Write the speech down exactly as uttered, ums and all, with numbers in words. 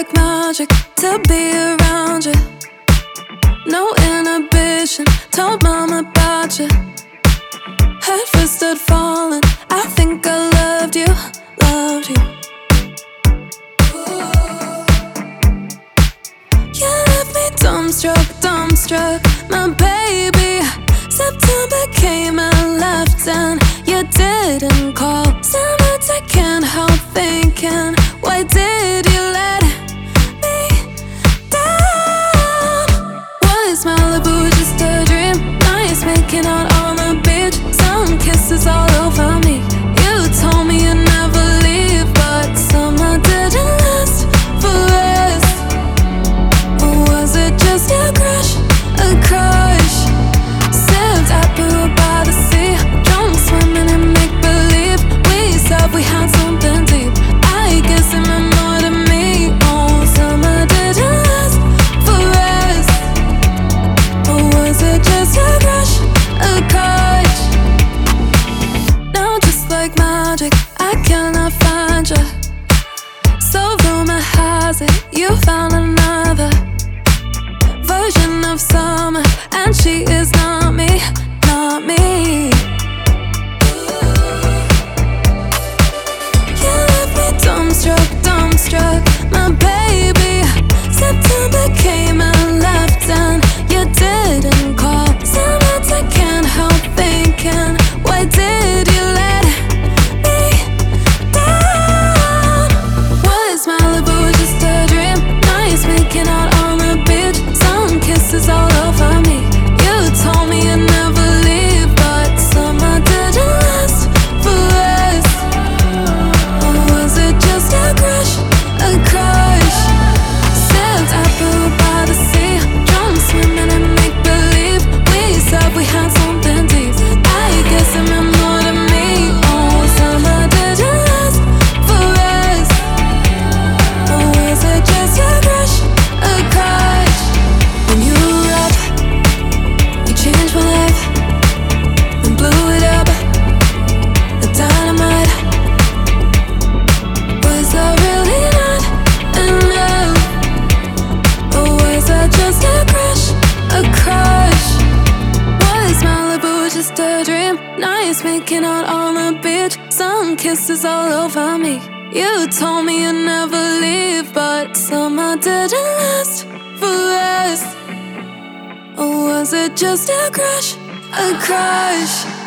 like magic to be around you. No inhibition, told mom about you. Head first started falling, I think I loved you, loved you. You left me dumbstruck, dumbstruck, my baby. September came and left and you didn't call. Some nights I can't help thinking, why did you let me down? Was Malibu just a dream? Nice making out on the beach, some kisses all over me. You told me you'd never leave, but summer didn't last forever. Or was it just a crush, a crush? Sipped apple by the sea, drunk swimming in make-believe. We said we had something deep, I guess it meant more to me. Oh, summer didn't last forever. Or was it just a crush, a crush? Now just like magic, I cannot find you. So rumor has it, you found another version of summer, and she is not me, not me. You left me dumbstruck, dumbstruck, my baby. September came and left and you didn't call. Some nights I can't help thinking, why did you let me down? Was Malibu just a dream? Nice making out on the beach, some kisses all over me. You told me you'd never leave, but summer didn't last forever. Or was it just a crush, a crush? Sipped apple by the sea, drunk swimming in make-believe. We said we had something deep, I guess it meant more to me. Oh, summer didn't last forever. Or was it just a crush, a crush? When you were up, you changed my life and blew it up, the dynamite. Was I really not enough? Or was I just a crush, a crush? Was Malibu just a dream? Nice making out on the beach, some kisses all over me. You told me you'd never leave, but summer didn't last forever. Or was it just a crush, a crush?